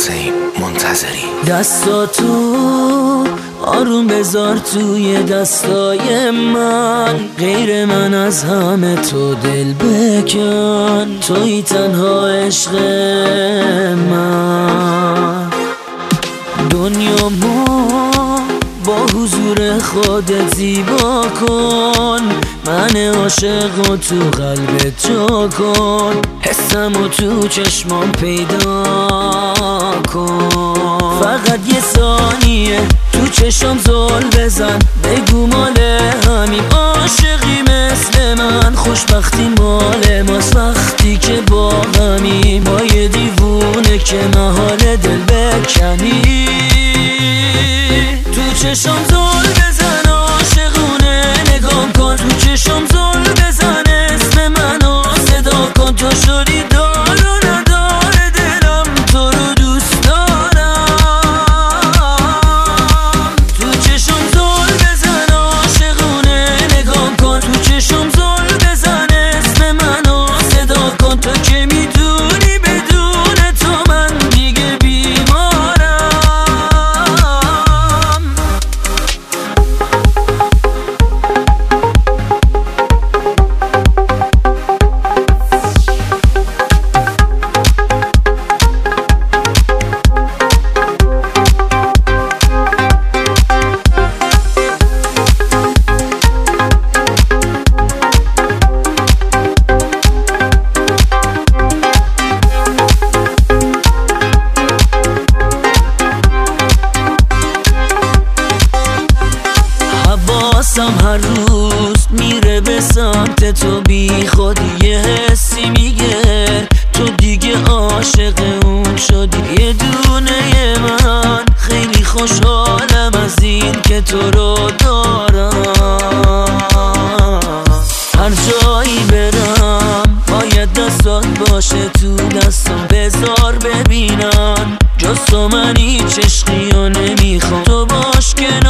حسین منتظری. دستاتو آروم بذار توی دستای من، غیر من از همه تو دل بکن، توی تنها عشق من. دنیامو با حضور خودت زیبا کن، من عاشق و تو قلبت جا کن، حسم و تو چشمام پیدا کن. فقط یه ثانیه تو چشم زل بزن، بگو مال همین عاشقی مثل من، خوشبختی مال ماست وقتی که با همیم، با یه دیوونه که محال دل بکنی. تو چشم زل بزن عاشقونه نگام کن، تو چشم زل بزن اسم منو صدا کن، تو شدی دار و ندار دلم، تو رو دوست دارم. تو چشم زل بزن عاشقونه نگام کن، تو چشم زل بزن اسم منو صدا کن، تو که میدونی بدون تو من دیگه بیمارم. حواسم هر روز میره به سمت تو، بی خودی یه حسی میگه تو دیگه عاشق اون شدی. یه دونه من خیلی خوشحالم از این که تو رو دارم، هر جایی برم باید دستات باشه تو دستم، بذار ببینم جز تو من هیچ عشقی رو نمیخوام، تو باش که